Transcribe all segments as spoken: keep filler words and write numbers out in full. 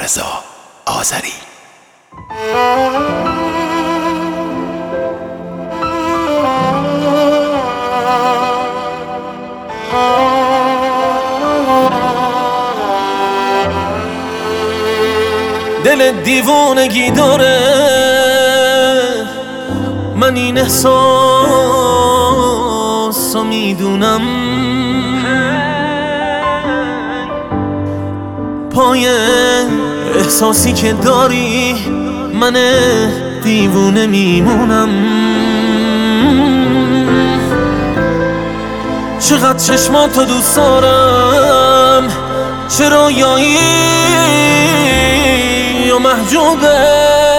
رضا آذری. دل دیوونگی داره، من این احساس رو میدونم. پای احساسی که داری من دیوونه میمونم. چقدر چشماتو دوست دارم، چرا یایی و محجوبه.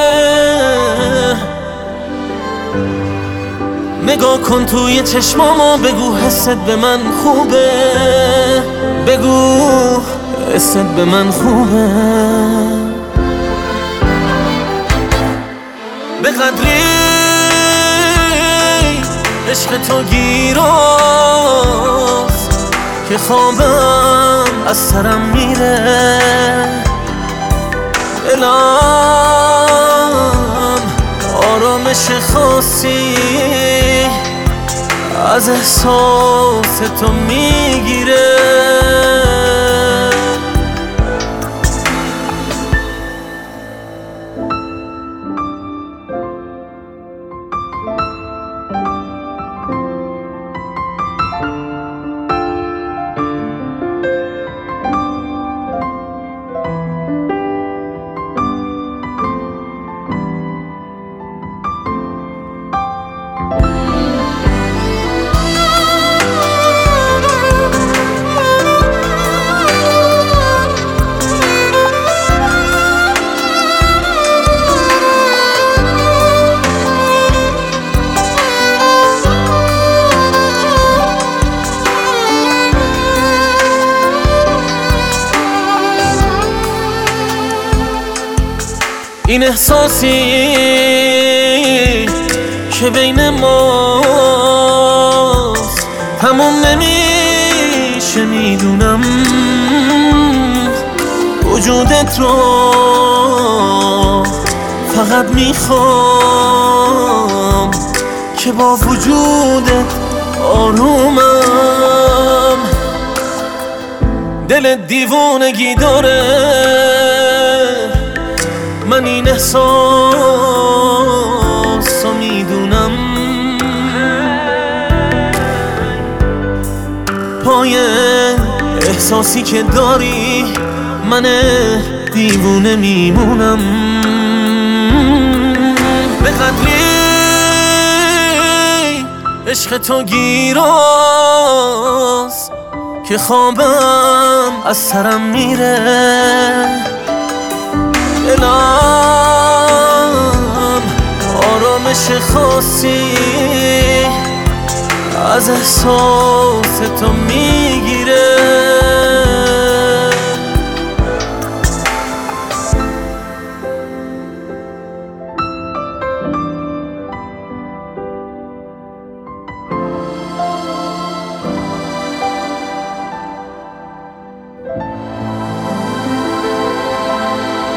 نگاه کن توی چشمامو، بگو حست به من خوبه، بگو حست به من خوبه. به قدری عشق تو گیراست که خوابم از سرم میره. دلم آرامش خاصی از احساس تو میگیره. این احساسی که بین ماست تموم نمیشه، میدونم. وجودت رو فقط میخوام که با وجودت آرومم. دل دیوونگی داره، من این احساس رو میدونم. پای احساسی که داری من دیوونه میمونم. به قدری عشق تو گیراست که خوابم از سرم میره. دلم آرامش خاصی از احساس تو میگیره.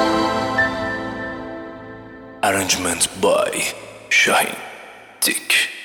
Arrangement by Shaheen Dick.